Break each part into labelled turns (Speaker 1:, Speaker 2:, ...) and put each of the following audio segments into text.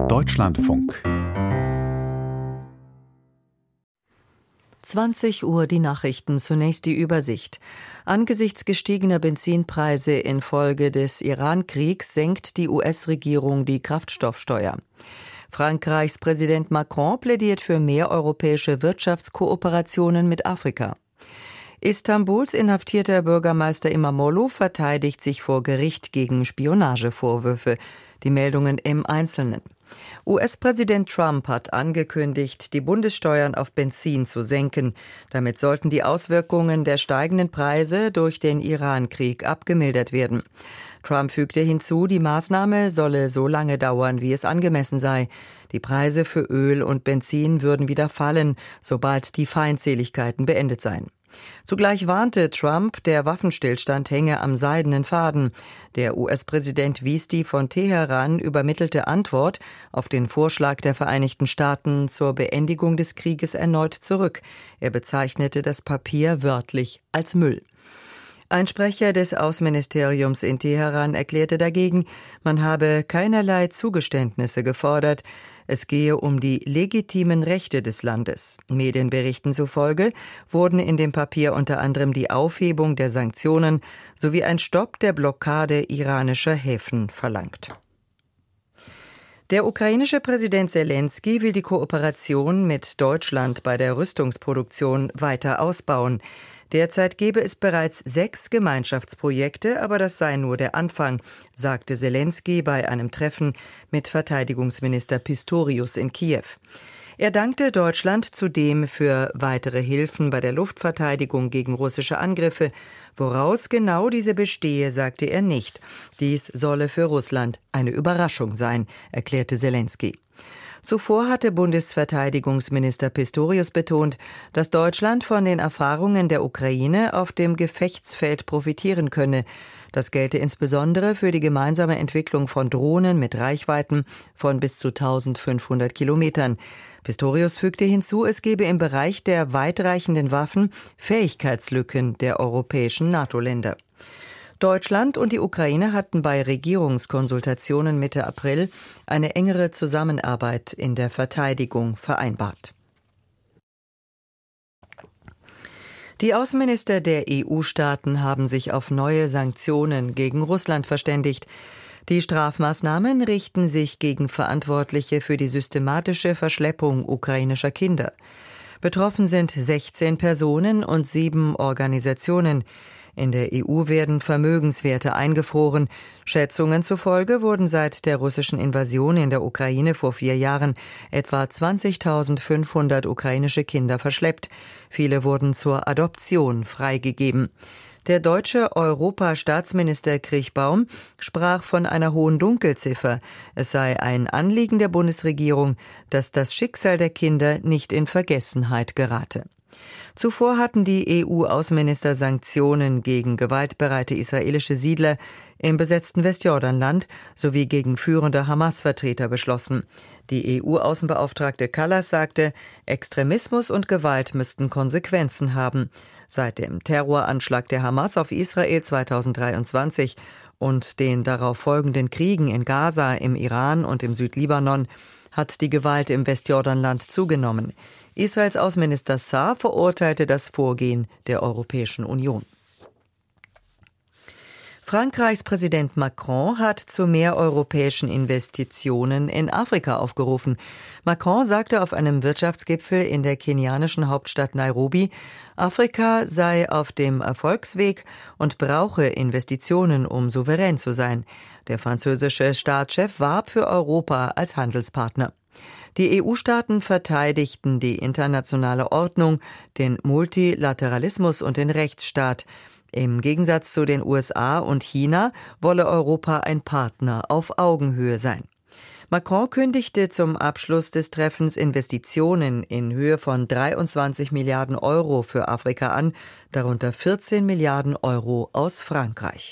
Speaker 1: Deutschlandfunk
Speaker 2: 20 Uhr die Nachrichten, zunächst die Übersicht. Angesichts gestiegener Benzinpreise infolge des Iran-Kriegs senkt die US-Regierung die Kraftstoffsteuer. Frankreichs Präsident Macron plädiert für mehr europäische Wirtschaftskooperationen mit Afrika. Istanbuls inhaftierter Bürgermeister Imamoglu verteidigt sich vor Gericht gegen Spionagevorwürfe. Die Meldungen im Einzelnen. US-Präsident Trump hat angekündigt, die Bundessteuern auf Benzin zu senken. Damit sollten die Auswirkungen der steigenden Preise durch den Iran-Krieg abgemildert werden. Trump fügte hinzu, die Maßnahme solle so lange dauern, wie es angemessen sei. Die Preise für Öl und Benzin würden wieder fallen, sobald die Feindseligkeiten beendet seien. Zugleich warnte Trump, der Waffenstillstand hänge am seidenen Faden. Der US-Präsident wies die von Teheran übermittelte Antwort auf den Vorschlag der Vereinigten Staaten zur Beendigung des Krieges erneut zurück. Er bezeichnete das Papier wörtlich als Müll. Ein Sprecher des Außenministeriums in Teheran erklärte dagegen, man habe keinerlei Zugeständnisse gefordert. Es gehe um die legitimen Rechte des Landes. Medienberichten zufolge wurden in dem Papier unter anderem die Aufhebung der Sanktionen sowie ein Stopp der Blockade iranischer Häfen verlangt. Der ukrainische Präsident Selenskyj will die Kooperation mit Deutschland bei der Rüstungsproduktion weiter ausbauen. Derzeit gebe es bereits 6 Gemeinschaftsprojekte, aber das sei nur der Anfang, sagte Selenskyj bei einem Treffen mit Verteidigungsminister Pistorius in Kiew. Er dankte Deutschland zudem für weitere Hilfen bei der Luftverteidigung gegen russische Angriffe. Woraus genau diese bestehe, sagte er nicht. Dies solle für Russland eine Überraschung sein, erklärte Selenskyj. Zuvor hatte Bundesverteidigungsminister Pistorius betont, dass Deutschland von den Erfahrungen der Ukraine auf dem Gefechtsfeld profitieren könne. Das gelte insbesondere für die gemeinsame Entwicklung von Drohnen mit Reichweiten von bis zu 1500 Kilometern. Pistorius fügte hinzu, es gebe im Bereich der weitreichenden Waffen Fähigkeitslücken der europäischen NATO-Länder. Deutschland und die Ukraine hatten bei Regierungskonsultationen Mitte April eine engere Zusammenarbeit in der Verteidigung vereinbart. Die Außenminister der EU-Staaten haben sich auf neue Sanktionen gegen Russland verständigt. Die Strafmaßnahmen richten sich gegen Verantwortliche für die systematische Verschleppung ukrainischer Kinder. Betroffen sind 16 Personen und 7 Organisationen. In der EU werden Vermögenswerte eingefroren. Schätzungen zufolge wurden seit der russischen Invasion in der Ukraine vor 4 Jahren etwa 20.500 ukrainische Kinder verschleppt. Viele wurden zur Adoption freigegeben. Der deutsche Europastaatsminister Kriechbaum sprach von einer hohen Dunkelziffer. Es sei ein Anliegen der Bundesregierung, dass das Schicksal der Kinder nicht in Vergessenheit gerate. Zuvor hatten die EU-Außenminister Sanktionen gegen gewaltbereite israelische Siedler im besetzten Westjordanland sowie gegen führende Hamas-Vertreter beschlossen. Die EU-Außenbeauftragte Kallas sagte, Extremismus und Gewalt müssten Konsequenzen haben. Seit dem Terroranschlag der Hamas auf Israel 2023 und den darauf folgenden Kriegen in Gaza, im Iran und im Südlibanon hat die Gewalt im Westjordanland zugenommen. Israels Außenminister Saar verurteilte das Vorgehen der Europäischen Union. Frankreichs Präsident Macron hat zu mehr europäischen Investitionen in Afrika aufgerufen. Macron sagte auf einem Wirtschaftsgipfel in der kenianischen Hauptstadt Nairobi, Afrika sei auf dem Erfolgsweg und brauche Investitionen, um souverän zu sein. Der französische Staatschef warb für Europa als Handelspartner. Die EU-Staaten verteidigten die internationale Ordnung, den Multilateralismus und den Rechtsstaat. Im Gegensatz zu den USA und China wolle Europa ein Partner auf Augenhöhe sein. Macron kündigte zum Abschluss des Treffens Investitionen in Höhe von 23 Milliarden Euro für Afrika an, darunter 14 Milliarden Euro aus Frankreich.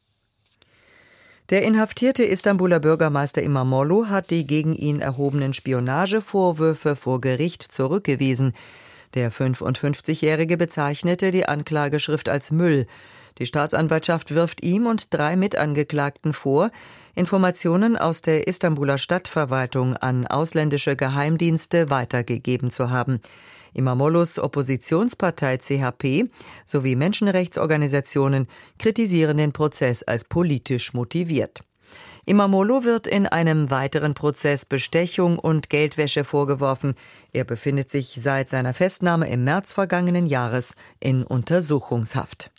Speaker 2: Der inhaftierte Istanbuler Bürgermeister Imamoglu hat die gegen ihn erhobenen Spionagevorwürfe vor Gericht zurückgewiesen. Der 55-Jährige bezeichnete die Anklageschrift als Müll. Die Staatsanwaltschaft wirft ihm und 3 Mitangeklagten vor, Informationen aus der Istanbuler Stadtverwaltung an ausländische Geheimdienste weitergegeben zu haben. İmamoğlu's Oppositionspartei CHP sowie Menschenrechtsorganisationen kritisieren den Prozess als politisch motiviert. İmamoğlu wird in einem weiteren Prozess Bestechung und Geldwäsche vorgeworfen. Er befindet sich seit seiner Festnahme im März vergangenen Jahres in Untersuchungshaft.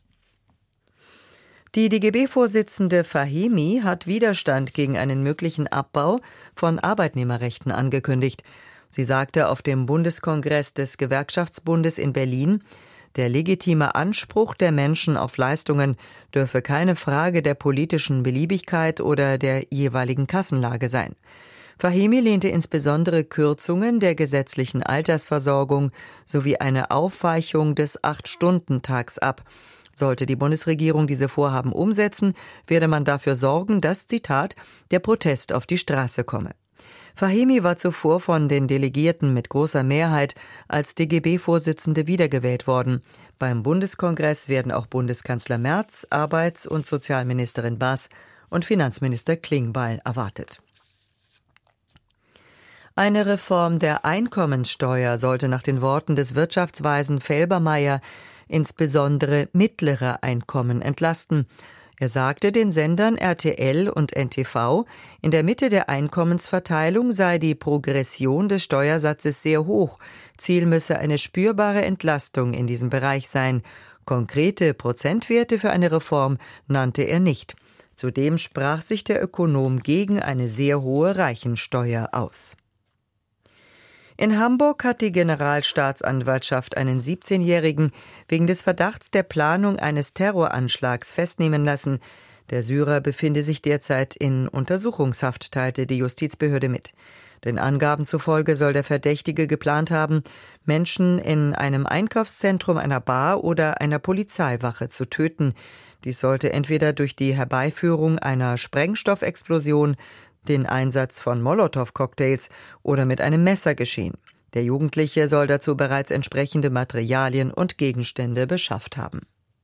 Speaker 2: Die DGB-Vorsitzende Fahimi hat Widerstand gegen einen möglichen Abbau von Arbeitnehmerrechten angekündigt. Sie sagte auf dem Bundeskongress des Gewerkschaftsbundes in Berlin, der legitime Anspruch der Menschen auf Leistungen dürfe keine Frage der politischen Beliebigkeit oder der jeweiligen Kassenlage sein. Fahimi lehnte insbesondere Kürzungen der gesetzlichen Altersversorgung sowie eine Aufweichung des 8-Stunden-Tags ab. Sollte die Bundesregierung diese Vorhaben umsetzen, werde man dafür sorgen, dass, Zitat, der Protest auf die Straße komme. Fahimi war zuvor von den Delegierten mit großer Mehrheit als DGB-Vorsitzende wiedergewählt worden. Beim Bundeskongress werden auch Bundeskanzler Merz, Arbeits- und Sozialministerin Bass und Finanzminister Klingbeil erwartet. Eine Reform der Einkommensteuer sollte nach den Worten des Wirtschaftsweisen Felbermayr insbesondere mittlere Einkommen entlasten. Er sagte den Sendern RTL und NTV, in der Mitte der Einkommensverteilung sei die Progression des Steuersatzes sehr hoch. Ziel müsse eine spürbare Entlastung in diesem Bereich sein. Konkrete Prozentwerte für eine Reform nannte er nicht. Zudem sprach sich der Ökonom gegen eine sehr hohe Reichensteuer aus. In Hamburg hat die Generalstaatsanwaltschaft einen 17-Jährigen wegen des Verdachts der Planung eines Terroranschlags festnehmen lassen. Der Syrer befinde sich derzeit in Untersuchungshaft, teilte die Justizbehörde mit. Den Angaben zufolge soll der Verdächtige geplant haben, Menschen in einem Einkaufszentrum, einer Bar oder einer Polizeiwache zu töten. Dies sollte entweder durch die Herbeiführung einer Sprengstoffexplosion, den Einsatz von Molotow-Cocktails oder mit einem Messer geschehen. Der Jugendliche soll dazu bereits entsprechende Materialien und Gegenstände beschafft haben.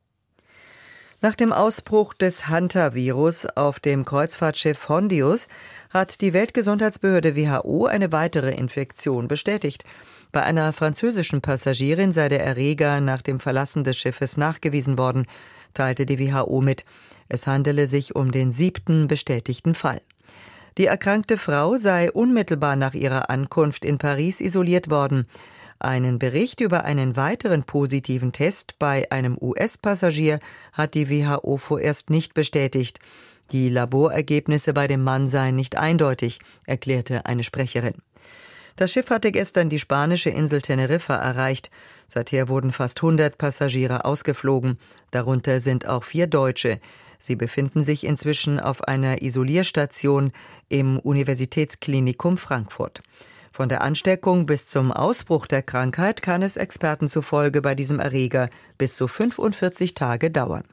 Speaker 2: Nach dem Ausbruch des Hantavirus auf dem Kreuzfahrtschiff Hondius hat die Weltgesundheitsbehörde WHO eine weitere Infektion bestätigt. Bei einer französischen Passagierin sei der Erreger nach dem Verlassen des Schiffes nachgewiesen worden, teilte die WHO mit. Es handele sich um den 7. bestätigten Fall. Die erkrankte Frau sei unmittelbar nach ihrer Ankunft in Paris isoliert worden. Einen Bericht über einen weiteren positiven Test bei einem US-Passagier hat die WHO vorerst nicht bestätigt. Die Laborergebnisse bei dem Mann seien nicht eindeutig, erklärte eine Sprecherin. Das Schiff hatte gestern die spanische Insel Teneriffa erreicht. Seither wurden fast 100 Passagiere ausgeflogen. Darunter sind auch 4 Deutsche. Sie befinden sich inzwischen auf einer Isolierstation im Universitätsklinikum Frankfurt. Von der Ansteckung bis zum Ausbruch der Krankheit kann es Experten zufolge bei diesem Erreger bis zu 45 Tage dauern.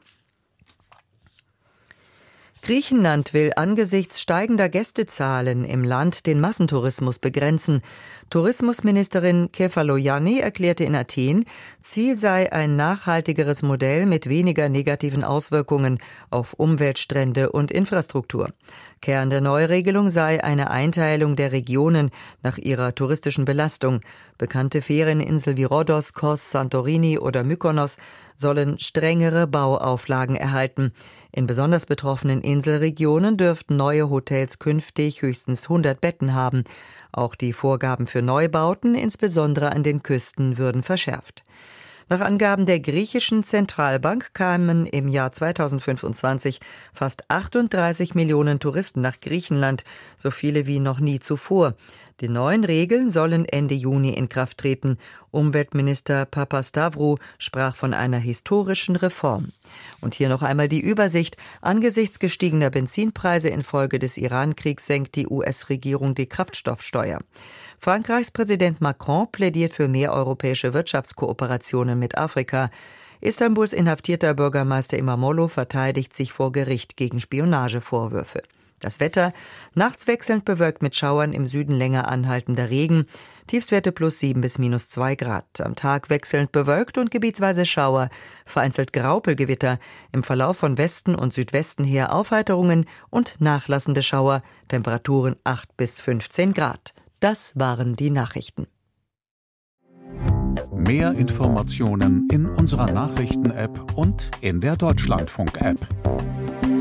Speaker 2: Griechenland will angesichts steigender Gästezahlen im Land den Massentourismus begrenzen. Tourismusministerin Kefalogianni erklärte in Athen, Ziel sei ein nachhaltigeres Modell mit weniger negativen Auswirkungen auf Umwelt, Strände und Infrastruktur. Kern der Neuregelung sei eine Einteilung der Regionen nach ihrer touristischen Belastung. Bekannte Ferieninseln wie Rhodos, Kos, Santorini oder Mykonos sollen strengere Bauauflagen erhalten. In besonders betroffenen Inselregionen dürften neue Hotels künftig höchstens 100 Betten haben. Auch die Vorgaben für Neubauten, insbesondere an den Küsten, würden verschärft. Nach Angaben der griechischen Zentralbank kamen im Jahr 2025 fast 38 Millionen Touristen nach Griechenland, so viele wie noch nie zuvor. Die neuen Regeln sollen Ende Juni in Kraft treten. Umweltminister Papastavrou sprach von einer historischen Reform. Und hier noch einmal die Übersicht. Angesichts gestiegener Benzinpreise infolge des Iran-Kriegs senkt die US-Regierung die Kraftstoffsteuer. Frankreichs Präsident Macron plädiert für mehr europäische Wirtschaftskooperationen mit Afrika. Istanbuls inhaftierter Bürgermeister İmamoğlu verteidigt sich vor Gericht gegen Spionagevorwürfe. Das Wetter: nachts wechselnd bewölkt mit Schauern, im Süden länger anhaltender Regen, Tiefstwerte +7 bis -2 Grad. Am Tag wechselnd bewölkt und gebietsweise Schauer, vereinzelt Graupelgewitter, im Verlauf von Westen und Südwesten her Aufheiterungen und nachlassende Schauer, Temperaturen 8 bis 15 Grad. Das waren die Nachrichten.
Speaker 1: Mehr Informationen in unserer Nachrichten-App und in der Deutschlandfunk-App.